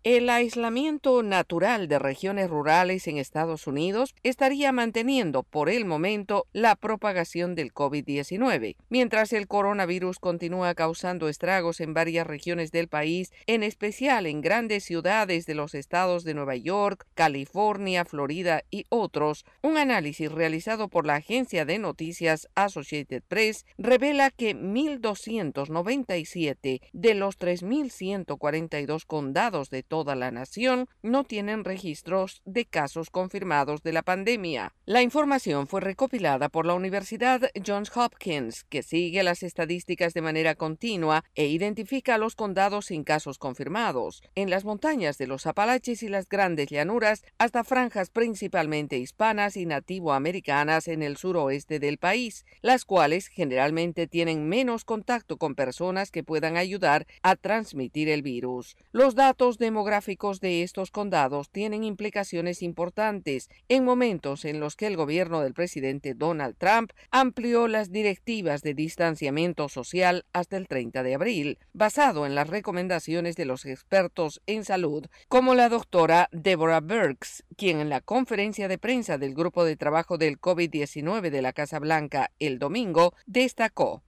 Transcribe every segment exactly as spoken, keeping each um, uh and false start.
El aislamiento natural de regiones rurales en Estados Unidos estaría manteniendo por el momento la propagación del COVID diecinueve, mientras el coronavirus continúa causando estragos en varias regiones del país, en especial en grandes ciudades de los estados de Nueva York, California, Florida y otros. Un análisis realizado por la agencia de noticias Associated Press revela que mil doscientos noventa y siete de los tres mil ciento cuarenta y dos condados de toda la nación no tienen registros de casos confirmados de la pandemia. La información fue recopilada por la Universidad Johns Hopkins, que sigue las estadísticas de manera continua e identifica a los condados sin casos confirmados, en las montañas de los Apalaches y las grandes llanuras, hasta franjas principalmente hispanas y nativoamericanas en el suroeste del país, las cuales generalmente tienen menos contacto con personas que puedan ayudar a transmitir el virus. Los datos demográficos de estos condados tienen implicaciones importantes en momentos en los que el gobierno del presidente Donald Trump amplió las directivas de distanciamiento social hasta el treinta de abril, basado en las recomendaciones de los expertos en salud, como la doctora Deborah Birx, quien en la conferencia de prensa del Grupo de Trabajo del COVID diecinueve de la Casa Blanca el domingo destacó: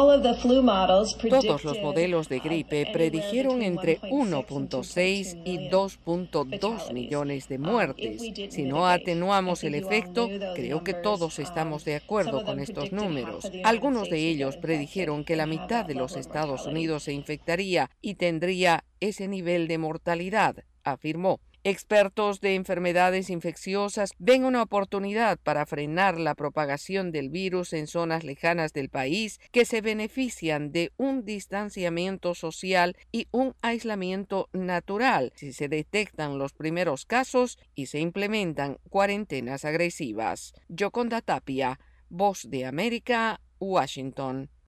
todos los modelos de gripe predijeron entre uno punto seis y dos punto dos millones de muertes. Si no atenuamos el efecto, creo que todos estamos de acuerdo con estos números. Algunos de ellos predijeron que la mitad de los Estados Unidos se infectaría y tendría ese nivel de mortalidad, afirmó. Expertos de enfermedades infecciosas ven una oportunidad para frenar la propagación del virus en zonas lejanas del país que se benefician de un distanciamiento social y un aislamiento natural si se detectan los primeros casos y se implementan cuarentenas agresivas. Yoconda Tapia, Voz de América, Washington.